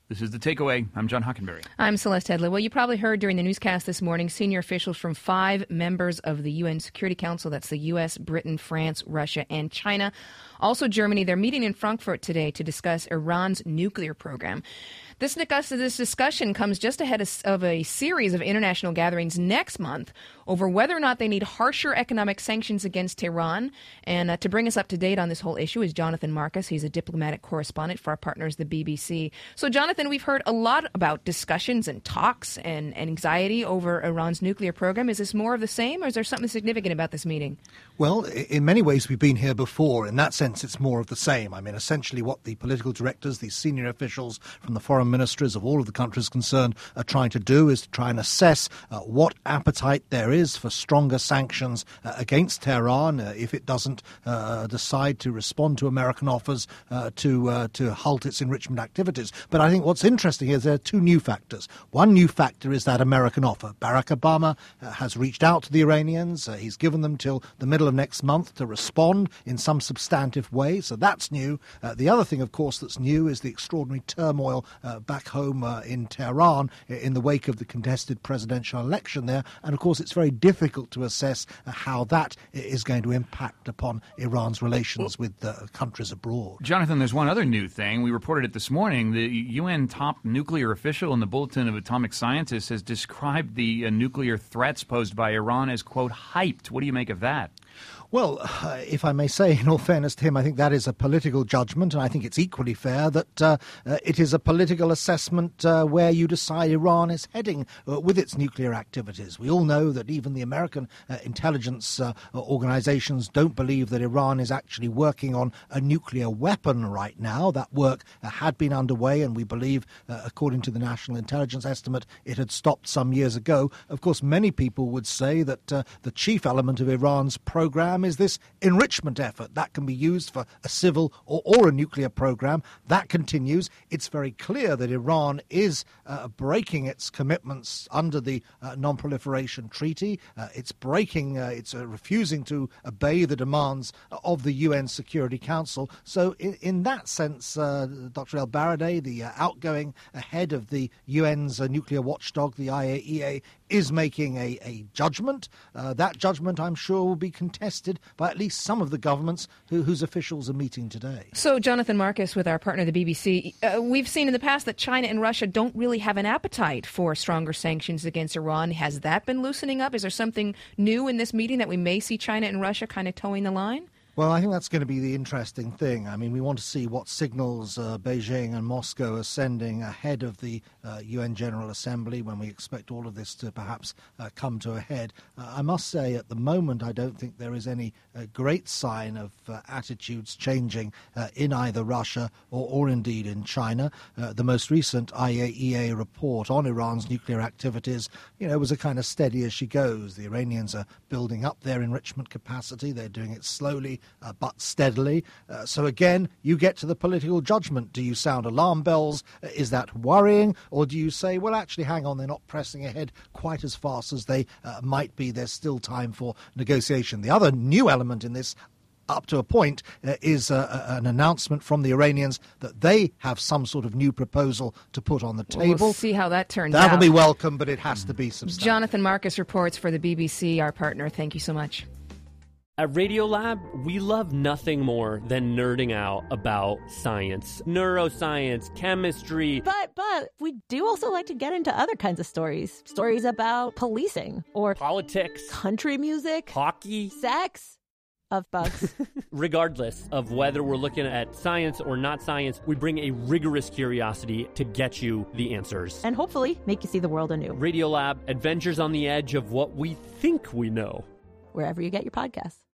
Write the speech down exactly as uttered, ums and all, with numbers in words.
This is The Takeaway. I'm John Hockenberry. I'm Celeste Headley. Well, you probably heard during the newscast this morning, senior officials from five members of the U N Security Council, that's the U S, Britain, France, Russia, and China, also Germany, they're meeting in Frankfurt today to discuss Iran's nuclear program. This, this discussion comes just ahead of, of a series of international gatherings next month over whether or not they need harsher economic sanctions against Tehran. And uh, to bring us up to date on this whole issue is Jonathan Marcus. He's a diplomatic correspondent for our partners, the B B C. So, Jonathan, we've heard a lot about discussions and talks and, and anxiety over Iran's nuclear program. Is this more of the same, or is there something significant about this meeting? Well, in many ways, we've been here before. In that sense, it's more of the same. I mean, essentially what the political directors, the senior officials from the foreign ministries of all of the countries concerned are trying to do is to try and assess uh, what appetite there is for stronger sanctions uh, against Tehran uh, if it doesn't uh, decide to respond to American offers uh, to uh, to halt its enrichment activities. But I think what's interesting is there are two new factors. One new factor is that American offer. Barack Obama uh, has reached out to the Iranians. Uh, he's given them till the middle of next month to respond in some substantive way. So that's new. Uh, the other thing, of course, that's new is the extraordinary turmoil uh, back home uh, in Tehran in the wake of the contested presidential election there. And, of course, it's very difficult to assess uh, how that is going to impact upon Iran's relations with uh, countries abroad. Jonathan, there's one other new thing. We reported it this morning. The U N top nuclear official in the Bulletin of Atomic Scientists has described the uh, nuclear threats posed by Iran as, quote, hyped. What do you make of that? Well, uh, if I may say, in all fairness to him, I think that is a political judgment, and I think it's equally fair that uh, uh, it is a political assessment uh, where you decide Iran is heading uh, with its nuclear activities. We all know that even the American uh, intelligence uh, organizations don't believe that Iran is actually working on a nuclear weapon right now. That work uh, had been underway, and we believe, uh, according to the National Intelligence Estimate, it had stopped some years ago. Of course, many people would say that uh, the chief element of Iran's program is this enrichment effort. That can be used for a civil or, or a nuclear program. That continues. It's very clear that Iran is uh, breaking its commitments under the uh, Non-Proliferation Treaty. Uh, it's breaking, uh, it's uh, refusing to obey the demands of the U N Security Council. So in, in that sense, uh, Doctor El-Baradei, the uh, outgoing head of the U N's uh, nuclear watchdog, the I A E A, is making a, a judgment. Uh, that judgment, I'm sure, will be contested by at least some of the governments who, whose officials are meeting today. So, Jonathan Marcus, with our partner, the B B C, uh, we've seen in the past that China and Russia don't really have an appetite for stronger sanctions against Iran. Has that been loosening up? Is there something new in this meeting that we may see China and Russia kind of towing the line? Well, I think that's going to be the interesting thing. I mean, we want to see what signals uh, Beijing and Moscow are sending ahead of the uh, U N General Assembly when we expect all of this to perhaps uh, come to a head. Uh, I must say, at the moment, I don't think there is any uh, great sign of uh, attitudes changing uh, in either Russia or, or indeed in China. Uh, the most recent I A E A report on Iran's nuclear activities, you know, was a kind of steady as she goes. The Iranians are building up their enrichment capacity. They're doing it slowly, Uh, but steadily. Uh, so again, you get to the political judgment. Do you sound alarm bells? Uh, is that worrying? Or do you say, well, actually, hang on, they're not pressing ahead quite as fast as they uh, might be. There's still time for negotiation. The other new element in this, up to a point, uh, is uh, an announcement from the Iranians that they have some sort of new proposal to put on the table. We'll see how that turns That'll out. That'll be welcome, but it has to be substantial. Jonathan Marcus reports for the B B C, our partner. Thank you so much. At Radiolab, we love nothing more than nerding out about science, neuroscience, chemistry. But, but, we do also like to get into other kinds of stories. Stories about policing or politics, country music, hockey, sex, of bugs. Regardless of whether we're looking at science or not science, we bring a rigorous curiosity to get you the answers. And hopefully make you see the world anew. Radiolab, adventures on the edge of what we think we know. Wherever you get your podcasts.